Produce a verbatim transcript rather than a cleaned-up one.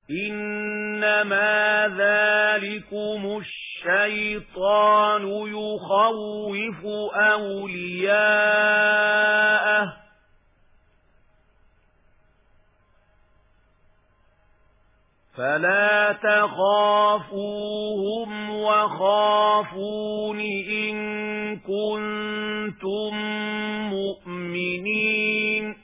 إنما ذلكم الشيطان يخوف أولياءه فلا تخافوهم وخافون إن كنتم مؤمنين